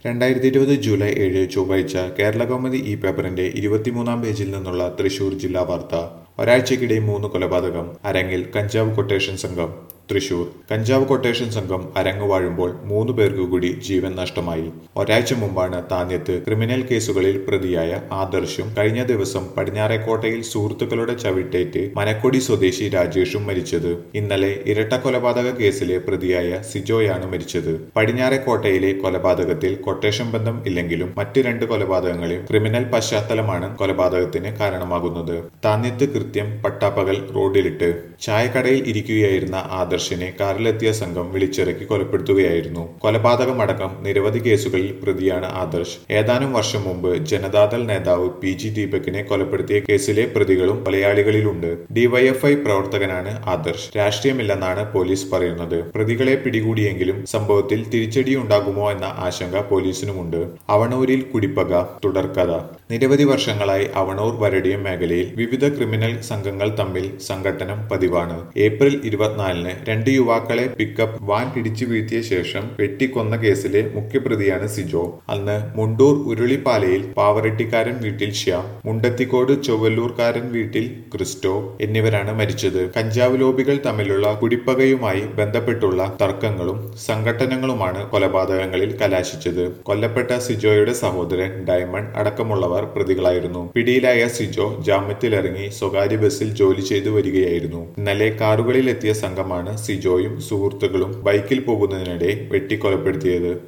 July 7 ചൊവ്വാഴ്ച കേരളകൗമുദി ഈ പേപ്പറിന്റെ 23-ാം പേജിൽ നിന്നുള്ള തൃശൂർ ജില്ലാ വാർത്ത. ഒരാഴ്ചക്കിടെ 3 കൊലപാതകം, അരങ്ങിൽ കഞ്ചാവ് കൊട്ടേഷൻ സംഘം. തൃശൂർ കഞ്ചാവ് കൊട്ടേഷൻ സംഘം അരങ്ങു വാഴുമ്പോൾ 3 പേർക്കു കൂടി ജീവൻ നഷ്ടമായി. ഒരാഴ്ച മുമ്പാണ് താന്യത്ത് ക്രിമിനൽ കേസുകളിൽ പ്രതിയായ ആദർശും കഴിഞ്ഞ ദിവസം പടിഞ്ഞാറേക്കോട്ടയിൽ സുഹൃത്തുക്കളുടെ ചവിട്ടേറ്റ് മനക്കൊടി സ്വദേശി രാജേഷും മരിച്ചത്. ഇന്നലെ ഇരട്ട കൊലപാതക കേസിലെ പ്രതിയായ സിജോയാണ് മരിച്ചത്. പടിഞ്ഞാറേക്കോട്ടയിലെ കൊലപാതകത്തിൽ കൊട്ടേഷൻ ബന്ധം ഇല്ലെങ്കിലും മറ്റ് 2 കൊലപാതകങ്ങളിൽ ക്രിമിനൽ പശ്ചാത്തലമാണ് കൊലപാതകത്തിന് കാരണമാകുന്നത്. താന്യത്ത് കൃത്യം പട്ടാപ്പകൽ റോഡിലിട്ട് ചായക്കടയിൽ ഇരിക്കുകയായിരുന്ന ആദർശിനെ കാറിലെത്തിയ സംഘം വിളിച്ചിറക്കി കൊലപ്പെടുത്തുകയായിരുന്നു. കൊലപാതകമടക്കം നിരവധി കേസുകളിൽ പ്രതിയാണ് ആദർശ്. ഏതാനും വർഷം മുമ്പ് ജനതാദൾ നേതാവ് PG ദീപകിനെ കൊലപ്പെടുത്തിയ കേസിലെ പ്രതികളും കൊലയാളികളിലുണ്ട്. DYFI പ്രവർത്തകനാണ് ആദർശ്. രാഷ്ട്രീയമില്ലെന്നാണ് പോലീസ് പറയുന്നത്. പ്രതികളെ പിടികൂടിയെങ്കിലും സംഭവത്തിൽ തിരിച്ചടിയുണ്ടാകുമോ എന്ന ആശങ്ക പോലീസിനുമുണ്ട്. അവണൂരിൽ കുടിപ്പക തുടർക്കഥ. നിരവധി വർഷങ്ങളായി അവണൂർ വരടിയം മേഖലയിൽ വിവിധ ക്രിമിനൽ സംഘങ്ങൾ തമ്മിൽ സംഘട്ടനം പതിവാണ്. ഏപ്രിൽ 24-ന് 2 യുവാക്കളെ പിക്കപ്പ് വാൻ ഇടിച്ചു വീഴ്ത്തിയ ശേഷം വെട്ടിക്കൊന്ന കേസിലെ മുഖ്യപ്രതിയാണ് സിജോ. അന്ന് മുണ്ടൂർ ഉരുളിപ്പാലയിൽ പാവറട്ടിക്കാരൻ വീട്ടിൽ ശ്യാം, മുണ്ടത്തിക്കോട് ചൊവ്വല്ലൂർക്കാരൻ വീട്ടിൽ ക്രിസ്റ്റോ എന്നിവരാണ് മരിച്ചത്. കഞ്ചാവ് ലോബികൾ തമ്മിലുള്ള കുടിപ്പകയുമായി ബന്ധപ്പെട്ടുള്ള തർക്കങ്ങളും സംഘട്ടനങ്ങളുമാണ് കൊലപാതകങ്ങളിൽ കലാശിച്ചത്. കൊല്ലപ്പെട്ട സിജോയുടെ സഹോദരൻ ഡയമണ്ട് അടക്കമുള്ളവർ പ്രതികളായിരുന്നു. പിടിയിലായ സിജോ ജാമ്യത്തിലിറങ്ങി സ്വകാര്യ ബസ്സിൽ ജോലി ചെയ്തു വരികയായിരുന്നു. ഇന്നലെ കാറുകളിലെത്തിയ സംഘമാണ് സിജോയും സുഹൃത്തുക്കളും ബൈക്കിൽ പോകുന്നതിനിടെ വെട്ടിക്കൊലപ്പെടുത്തിയത്.